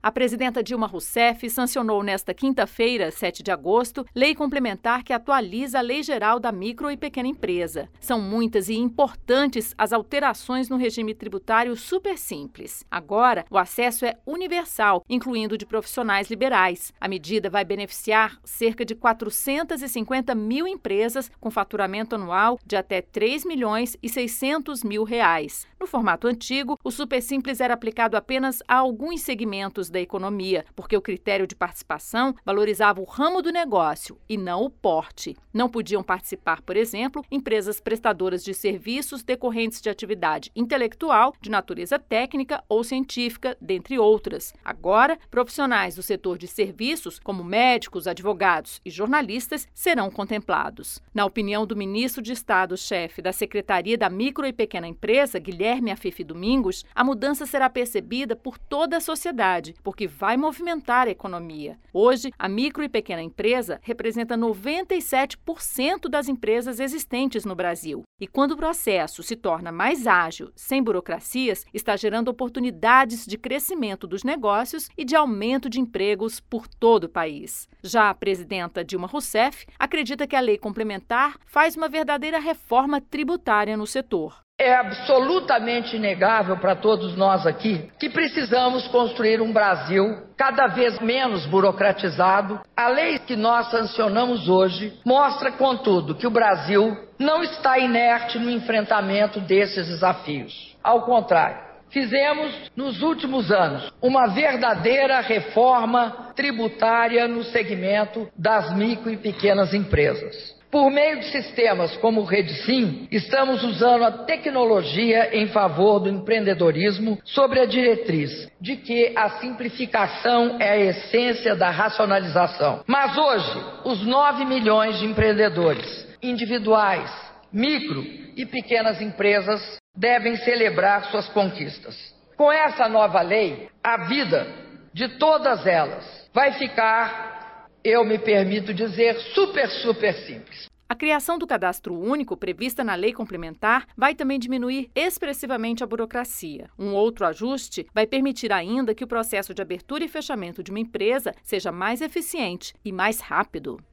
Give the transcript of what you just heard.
A presidenta Dilma Rousseff sancionou nesta quinta-feira, 7 de agosto, lei complementar que atualiza a Lei Geral da Micro e Pequena Empresa. São muitas e importantes as alterações no regime tributário super simples. Agora, o acesso é universal, incluindo de profissionais liberais. A medida vai beneficiar cerca de 450 mil empresas com faturamento anual de até R$ 3.600.000. No formato antigo, o super simples era aplicado apenas a alguns segmentos da economia, porque o critério de participação valorizava o ramo do negócio e não o porte. Não podiam participar, por exemplo, empresas prestadoras de serviços decorrentes de atividade intelectual, de natureza técnica ou científica, dentre outras. Agora, profissionais do setor de serviços, como médicos, advogados e jornalistas, serão contemplados. Na opinião do ministro de Estado-chefe da Secretaria da Micro e Pequena Empresa, Guilherme Afife Domingos, a mudança será percebida por toda a sociedade, porque vai movimentar a economia. Hoje, a micro e pequena empresa representa 97% das empresas existentes no Brasil. E quando o processo se torna mais ágil, sem burocracias, está gerando oportunidades de crescimento dos negócios e de aumento de empregos por todo o país. Já a presidenta Dilma Rousseff acredita que a lei complementar faz uma verdadeira reforma tributária no setor. É absolutamente inegável para todos nós aqui que precisamos construir um Brasil cada vez menos burocratizado. A lei que nós sancionamos hoje mostra, contudo, que o Brasil não está inerte no enfrentamento desses desafios. Ao contrário, fizemos, nos últimos anos, uma verdadeira reforma tributária no segmento das micro e pequenas empresas. Por meio de sistemas como o REDSIM, estamos usando a tecnologia em favor do empreendedorismo sob a diretriz de que a simplificação é a essência da racionalização. Mas hoje, os 9 milhões de empreendedores individuais, micro e pequenas empresas devem celebrar suas conquistas. Com essa nova lei, a vida de todas elas vai ficar, eu me permito dizer, super simples. A criação do cadastro único, prevista na lei complementar, vai também diminuir expressivamente a burocracia. Um outro ajuste vai permitir ainda que o processo de abertura e fechamento de uma empresa seja mais eficiente e mais rápido.